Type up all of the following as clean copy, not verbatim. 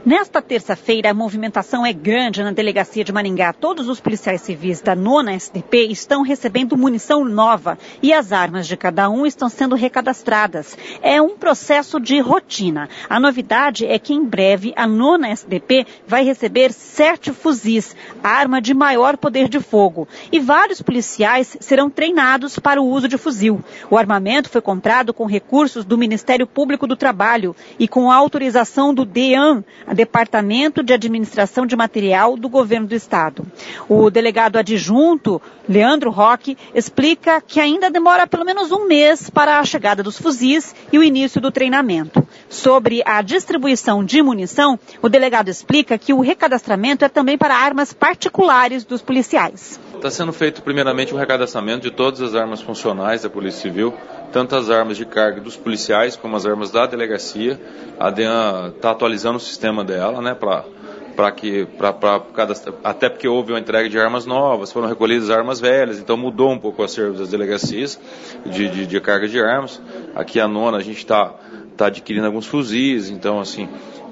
Nesta terça-feira, a movimentação é grande na delegacia de Maringá. Todos os policiais civis da 9ª SDP estão recebendo munição nova e as armas de cada um estão sendo recadastradas. É um processo de rotina. A novidade é que em breve a 9ª SDP vai receber 7 fuzis, arma de maior poder de fogo. E vários policiais serão treinados para o uso de fuzil. O armamento foi comprado com recursos do Ministério Público do Trabalho e com a autorização do DEAM, Departamento de Administração de Material do Governo do Estado. O delegado adjunto, Leandro Roque, explica que ainda demora pelo menos um mês para a chegada dos fuzis e o início do treinamento. Sobre a distribuição de munição, o delegado explica que o recadastramento é também para armas particulares dos policiais. Está sendo feito primeiramente o recadastramento de todas as armas funcionais da Polícia Civil, tanto as armas de carga dos policiais como as armas da delegacia. A DEAN está atualizando o sistema dela, né, até porque houve uma entrega de armas novas, foram recolhidas armas velhas, então mudou um pouco o acervo das delegacias de carga de armas. Aqui a 9ª a gente está adquirindo alguns fuzis, então assim,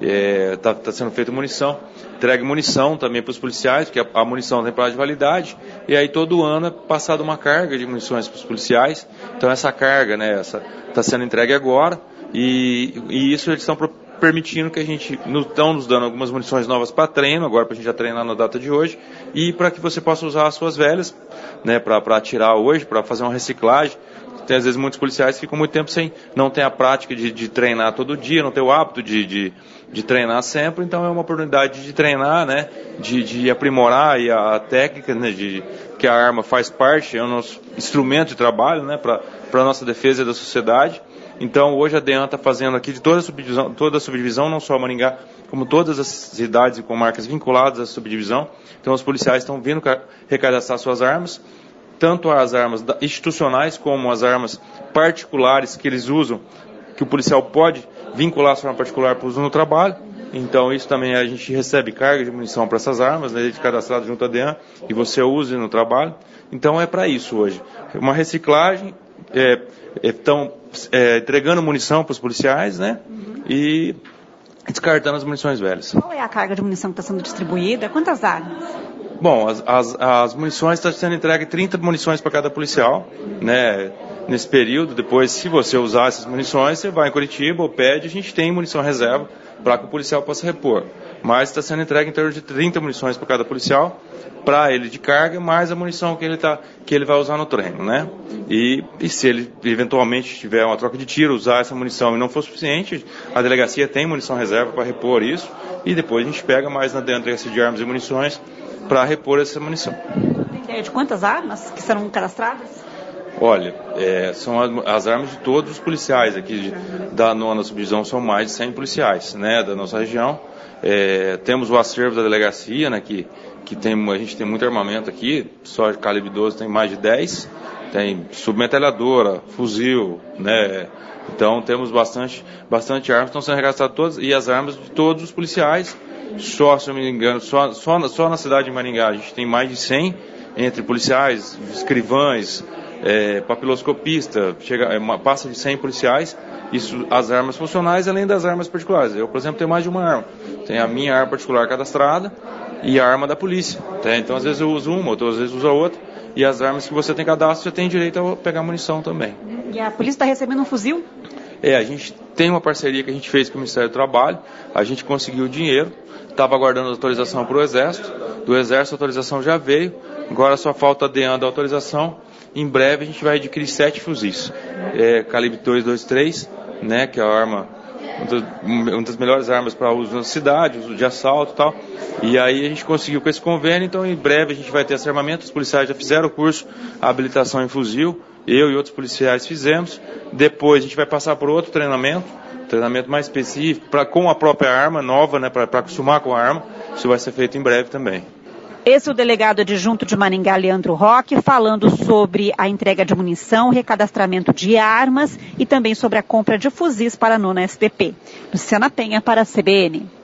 está sendo feita munição. Entregue munição também para os policiais, porque a munição tem prazo de validade, e aí todo ano é passada uma carga de munições para os policiais. Então essa carga, né, está sendo entregue agora, e isso eles estão permitindo que a gente, estão nos dando algumas munições novas para treino, agora para a gente já treinar na data de hoje, e para que você possa usar as suas velhas, né, para atirar hoje, para fazer uma reciclagem. Tem, às vezes muitos policiais ficam muito tempo não ter a prática de treinar todo dia, não ter o hábito de treinar sempre, então é uma oportunidade de treinar, né, de aprimorar a técnica, né, que a arma faz parte, é o nosso instrumento de trabalho, né, para a nossa defesa da sociedade. Então hoje a DEAN está fazendo aqui de toda a subdivisão, não só a Maringá, como todas as cidades e comarcas vinculadas à subdivisão. Então os policiais estão vindo recadastrar suas armas, tanto as armas institucionais como as armas particulares que eles usam, que o policial pode vincular a sua arma particular para o uso no trabalho. Então isso também a gente recebe carga de munição para essas armas, né, cadastrado junto à DEAN, e você usa no trabalho. Então é para isso hoje. Uma reciclagem, estão entregando munição para os policiais, né, e descartando as munições velhas. Qual é a carga de munição que está sendo distribuída? Quantas armas? Bom, as munições estão sendo entregue 30 munições para cada policial, né, nesse período. Depois, se você usar essas munições, você vai em Curitiba ou pede, a gente tem munição reserva para que o policial possa repor. Mas está sendo entregue em torno de 30 munições para cada policial, para ele de carga, mais a munição que ele vai usar no treino, né? E se ele eventualmente tiver uma troca de tiro, usar essa munição e não for suficiente, a delegacia tem munição reserva para repor isso, e depois a gente pega mais na delegacia de armas e munições para repor essa munição. Tem ideia de quantas armas que serão cadastradas? Olha, são as armas de todos os policiais aqui da 9ª subdivisão, são mais de 100 policiais, né, da nossa região. Temos o acervo da delegacia, né, a gente tem muito armamento aqui, só de calibre 12 tem mais de 10, tem submetralhadora, fuzil, né, então temos bastante armas, estão sendo recadastradas todas, e as armas de todos os policiais. Só, se eu não me engano, só na cidade de Maringá a gente tem mais de 100, entre policiais, escrivães, papiloscopista, passa de 100 policiais, isso as armas funcionais além das armas particulares. Eu, por exemplo, tenho mais de uma arma. Tenho a minha arma particular cadastrada e a arma da polícia. Então, às vezes eu uso uma, outras vezes uso a outra, e as armas que você tem cadastro, você tem direito a pegar munição também. E a polícia está recebendo um fuzil? A gente tem uma parceria que a gente fez com o Ministério do Trabalho, a gente conseguiu o dinheiro, estava aguardando a autorização para o Exército, do Exército a autorização já veio, agora só falta a DEAN da autorização. Em breve a gente vai adquirir 7 fuzis, calibre 223, né, que é a arma, uma das melhores armas para uso na cidade, uso de assalto e tal. E aí a gente conseguiu com esse convênio, então em breve a gente vai ter esse armamento. Os policiais já fizeram o curso, a habilitação em fuzil, eu e outros policiais fizemos. Depois a gente vai passar por outro treinamento mais específico, com a própria arma nova, né, para acostumar com a arma. Isso vai ser feito em breve também. Esse é o delegado adjunto de Maringá, Leandro Roque, falando sobre a entrega de munição, recadastramento de armas e também sobre a compra de fuzis para a 9ª SDP. Luciana Penha para a CBN.